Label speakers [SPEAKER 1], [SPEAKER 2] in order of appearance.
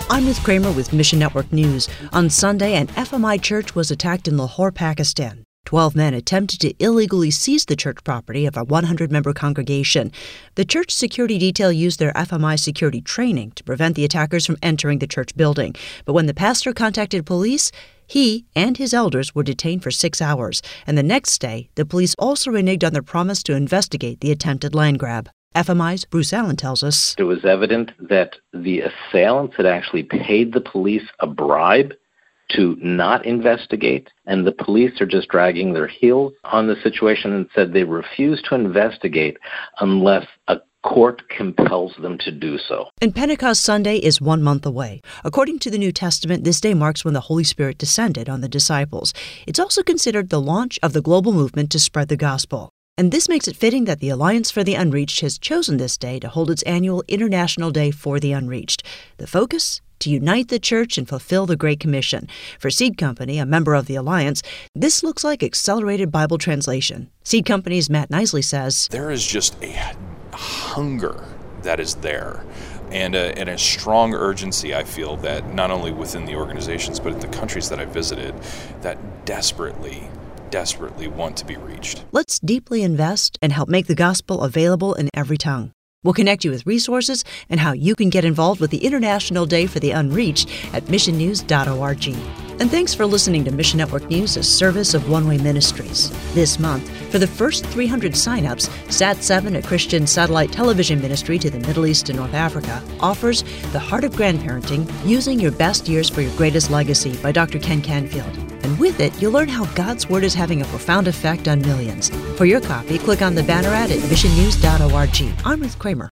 [SPEAKER 1] I'm Ruth Kramer with Mission Network News. On Sunday, an FMI church was attacked in Lahore, Pakistan. 12 men attempted to illegally seize the church property of a 100-member congregation. The church security detail used their FMI security training to prevent the attackers from entering the church building. But when the pastor contacted police, he and his elders were detained for 6 hours. And the next day, the police also reneged on their promise to investigate the attempted land grab. FMI's Bruce Allen tells us
[SPEAKER 2] it was evident that the assailants had actually paid the police a bribe to not investigate, and the police are just dragging their heels on the situation and said they refuse to investigate unless a court compels them to do so.
[SPEAKER 1] And Pentecost Sunday is 1 month away. According to the New Testament, this day marks when the Holy Spirit descended on the disciples. It's also considered the launch of the global movement to spread the gospel. And this makes it fitting that the Alliance for the Unreached has chosen this day to hold its annual International Day for the Unreached. The focus? To unite the church and fulfill the Great Commission. For Seed Company, a member of the Alliance, this looks like accelerated Bible translation. Seed Company's Matt Knisley says,
[SPEAKER 3] there is just a hunger that is there and a strong urgency, I feel, that not only within the organizations but in the countries that I visited that desperately want to be reached.
[SPEAKER 1] Let's deeply invest and help make the gospel available in every tongue. We'll connect you with resources and how you can get involved with the International Day for the Unreached at missionnews.org. And thanks for listening to Mission Network News, a service of One Way Ministries. This month, for the first 300 signups, Sat7, a Christian satellite television ministry to the Middle East and North Africa, offers The Heart of Grandparenting, Using Your Best Years for Your Greatest Legacy by Dr. Ken Canfield. And with it, you'll learn how God's Word is having a profound effect on millions. For your copy, click on the banner ad at missionnews.org. I'm Ruth Kramer.